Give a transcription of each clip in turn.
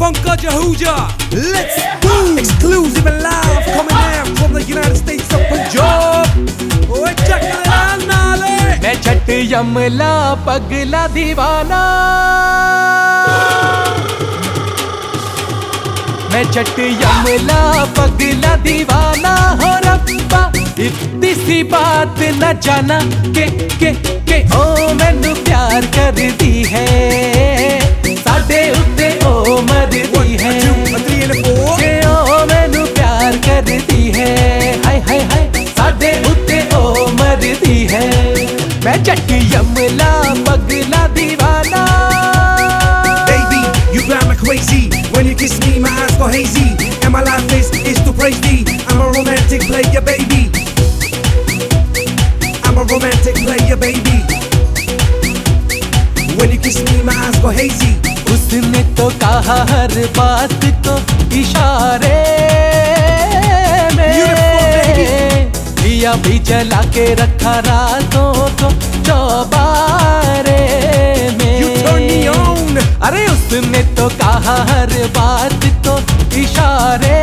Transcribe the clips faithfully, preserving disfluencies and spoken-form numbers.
Pankaj Ahuja. Let's go! Exclusive and live coming out from the United States of Punjab. Oye chakla naale. मैं छठ यमला पगला दीवाना, मैं छठ यमला पगला दीवाना हो रब्बा, इतनी सी बात न जाना के के के ओ मैनू प्यार कर दी है, साडे उत्ते ओ मर दी है के ओ मैनू प्यार कर दी है, हाय हाय हाय साडे उत्ते ओ मर दी है। मैं छठ यमला पगला दीवाना। Baby, you drive me crazy. When you kiss me, my eyes go hazy. And my life is, is to praise thee. I'm a romantic player, baby. I'm a romantic player, baby. When you kiss me, my eyes go hazy. उसने तो कहा हर बात को इशारे में, दिया भी जला के रखा रातों को चौबारे में। You turn me on. अरे उसने तो कहा हर बात को इशारे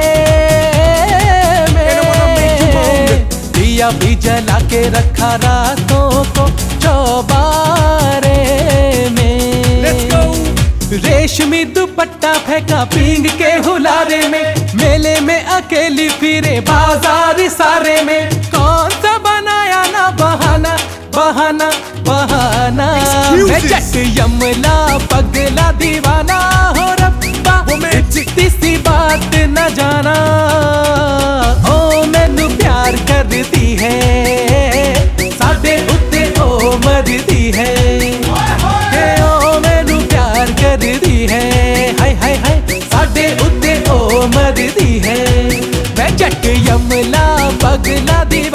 में, दिया भी जला के रखा रातों को चौबारे में। Let's go. रेशमी दुपट्टा फेंका पींग के हुलारे में, मेले में अकेली फिरे बाजार सारे में, कौन सा बनाया ना बहाना बहाना बहाना। मैं छठ यमला पगला दीवाना हो रब्बा, इतनी सी बात न जाना ओ मैनू प्यार कर दी है, साडे उत्ते ओ मर दी है के ओ मैनू प्यार कर दी है, हाय हाय हाय साडे उत्ते ओ मर दी है। मैं छठ यमला पगला दीवाना।